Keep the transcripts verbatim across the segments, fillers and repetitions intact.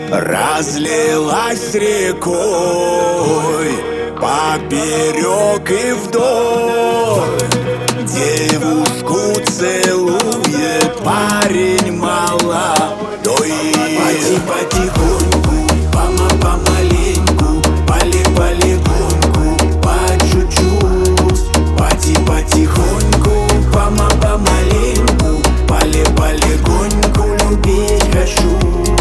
разлилась рекой поперек и вдоль. Девушку целует парень молодой. Поти потихоньку, пома-помаленьку, поле-полегоньку, по чуть-чуть. Поти потихоньку, пома-помаленьку, поле-полегоньку, любить хочу.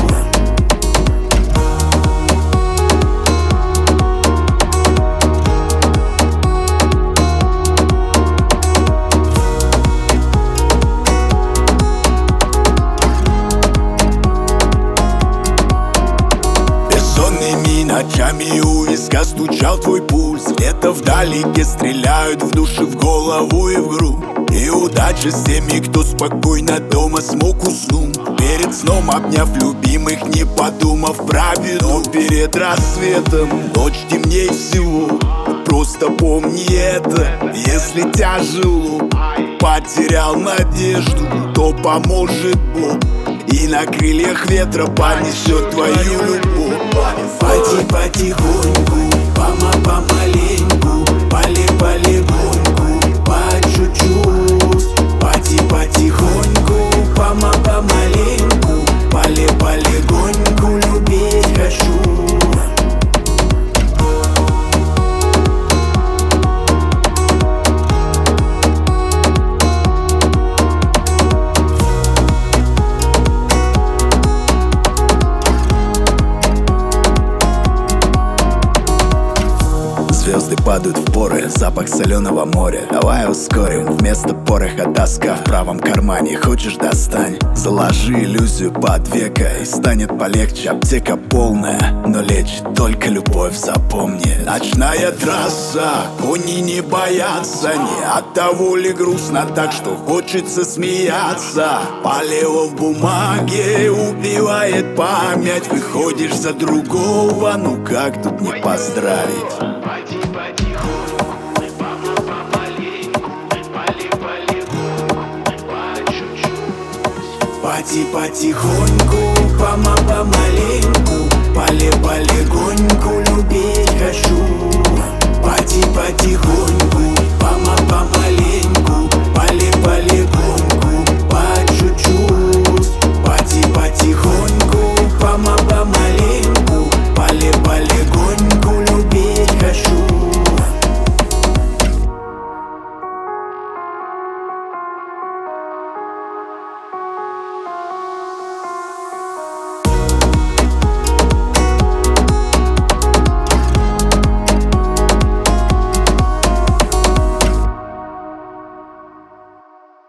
Ночами у виска стучал твой пульс. Лето вдалеке стреляют в душе, в голову и в грудь. И удача с теми, кто спокойно дома смог уснуть. Перед сном обняв любимых, не подумав про беду. Перед рассветом ночь темней всего. Просто помни это, если тяжело, потерял надежду, то поможет Бог. И на крыльях ветра понесет твою любовь. Поти потихоньку, пома-помаленьку, поле-полегоньку, по чуть-чуть. Поти потихоньку, пома-помаленьку, поле-полегоньку, любить хочу. Звезды падают в поры, запах соленого моря. Давай ускорим, вместо пороха тоска в правом кармане. Хочешь — достань, заложи иллюзию под века, и станет полегче. Аптека полная, но лечит только любовь, запомни. Ночная трасса, кони не боятся. Не от того ли грустно так, что хочется смеяться. Полево в бумаге убивает память. Выходишь за другого, ну как тут не поздравить? Поти потихоньку, пома-помаленьку, поле-полегоньку, по чуть-чуть. Поти потихоньку, пома-помаленьку, поле-полегоньку, любить хочу. Поти потихоньку, пома-помаленьку.